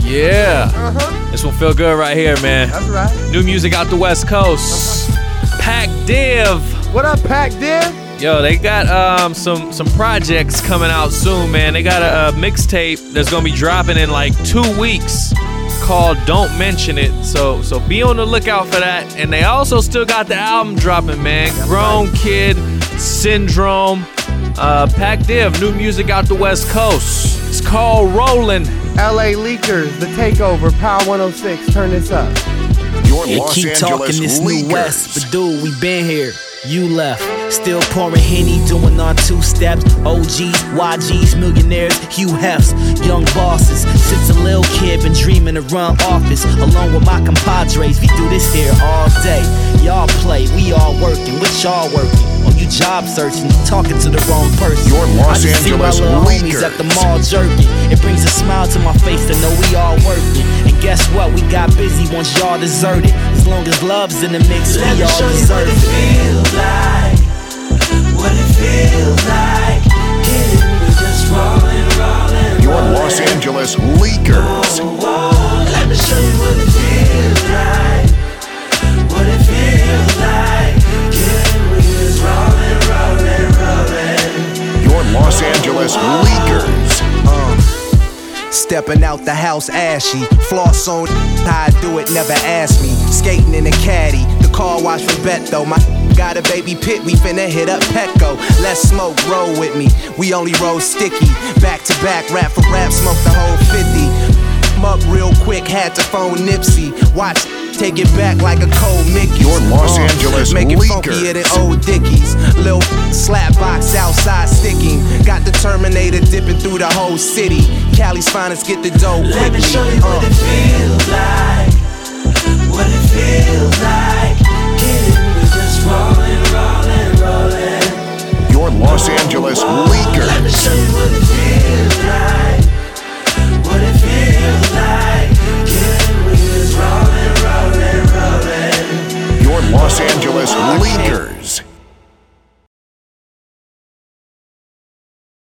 Yeah. This one feel good right here, man. That's right. New music out the West Coast. Pac Div. What up, Pac Div? Yo, they got some projects coming out soon, man. They got a mixtape that's gonna be dropping in like 2 weeks called Don't Mention It. So be on the lookout for that. And they also still got the album dropping, man. Grown Kid, Syndrome, Pac Div, new music out the West Coast. It's called Rollin'. LA Leakers, The Takeover, Power 106, turn this up. Your Yeah, Los keep Angeles talking this Leakers. new West, but dude, we been here. You left. Still pouring Henny, doing our 2 steps. OGs, YGs, millionaires, Hugh Hefts, young bosses. Since a little kid, been dreaming to run office. Along with my compadres, we do this here all day. Y'all play, we all working. What y'all working? Oh, you job searching, you talking to the wrong person. Your Los I just see my Angeles little homies at the mall jerking. It brings a smile to my face to know we all working. And guess what? We got busy once y'all deserted. As long as love's in the mix, we all deserve it. What it feels like, getting me just rolling. Your Los Angeles Leakers. Let me show you what it feels like. What it feels like, getting me just rolling. Your Los Angeles Leakers. Stepping out the house ashy, floss on, how I do it, never ask me. Skating in a caddy, the car wash from Beto. My got a baby pit, we finna hit up Petco. Let's smoke, roll with me, we only roll sticky. Back to back, rap for rap, smoke the whole 50. Up real quick, had to phone Nipsey. Watch, take it back like a cold Mickey. Your Los Angeles Make it Leakers. funkier than old Dickies. Lil slap box outside sticking. Got the Terminator dipping through the whole city. Cali's finest, get the dough quickly. Let me show you what it feels like. What it feels like, getting me just rolling. Your Los Angeles Let me Leakers. show you what it feels like. What it feels like, getting me just rolling. Your Los Angeles Leakers.